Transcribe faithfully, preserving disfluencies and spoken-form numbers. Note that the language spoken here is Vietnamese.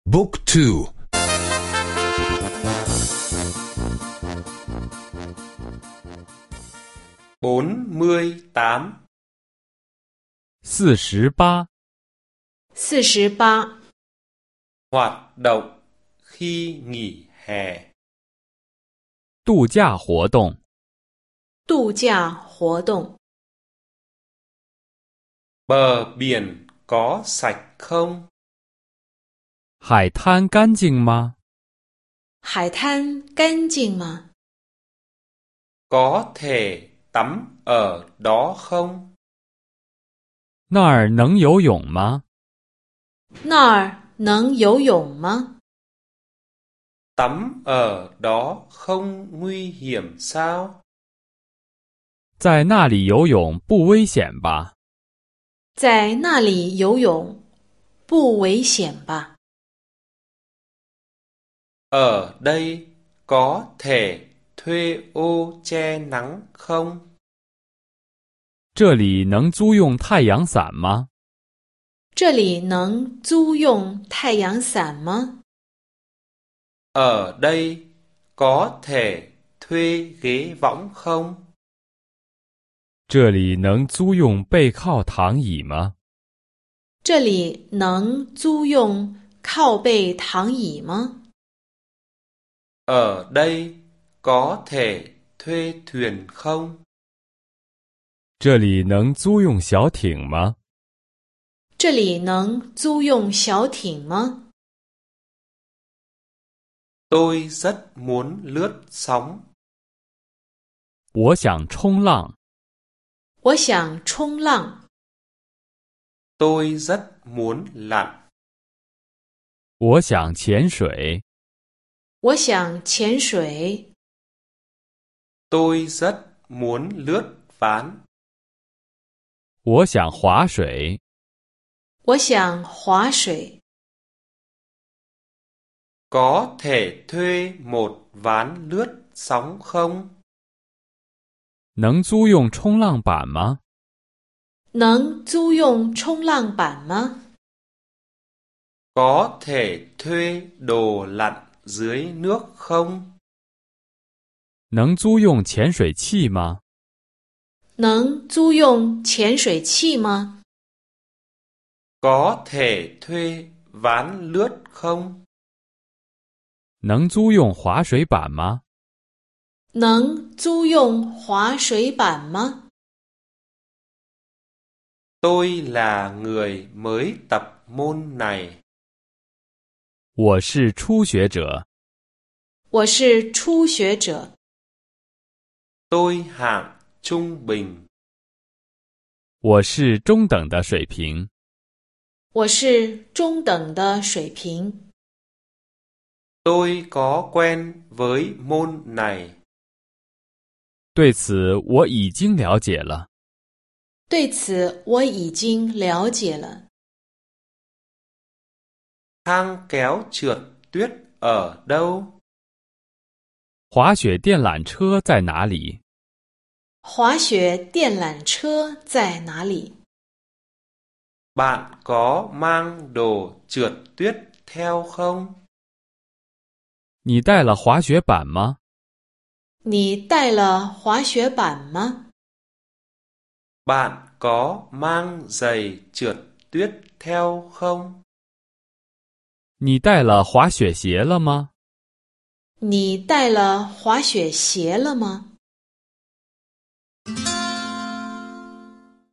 Book two. bốn mươi tám. 四十八， 四十八， Hoạt động khi nghỉ hè. 度假活动。 度假活动。 Bờ biển có sạch không? 海滩干净吗？ 海滩干净吗？ Có thể tắm ở đó không? 那儿能游泳吗？ 那儿能游泳吗？ Tắm ở đó không nguy hiểm sao? 在那里游泳不危险吧？ 在那里游泳不危险吧？ Ở đây có thể thuê ô che nắng không? 这里能租用太阳伞吗？ 这里能租用太阳伞吗？ Ở đây có thể thuê ghế võng không? 这里能租用背靠躺椅吗？ 这里能租用靠背躺椅吗？ Ở đây có thể thuê thuyền không? 这里能租用小艇吗？ 这里能租用小艇吗？ Tôi rất muốn lướt sóng. 我想冲浪。 我想冲浪。 Tôi rất muốn lặn. 我想潜水。 我想潜水。 Tôi rất muốn lướt ván. 我想划水。 我想划水。 Có thể thuê một ván lướt sóng không? 能租用冲浪板吗？ 能租用冲浪板吗？ Có thể thuê đồ lặn dưới nước không? 能租用潜水器吗？ 能租用潜水器吗？ Có thể thuê ván lướt không? 能租用滑水板吗？ 能租用滑水板吗？ Tôi là người mới tập môn này. 我是初学者。 我是初学者。 Tôi hạng trung bình. 我是中等的水平。 我是中等的水平。 Tôi có quen với môn này. 对此我已经了解了。 对此我已经了解了。 Thang kéo trượt tuyết ở đâu? 滑雪电缆车在哪里？ 滑雪电缆车在哪里？ Bạn có mang đồ trượt tuyết theo không? 你带了滑雪板吗？ 你带了滑雪板吗？ Bạn có mang giày trượt tuyết theo không? 你带了滑雪鞋了吗？ 你带了滑雪鞋了吗？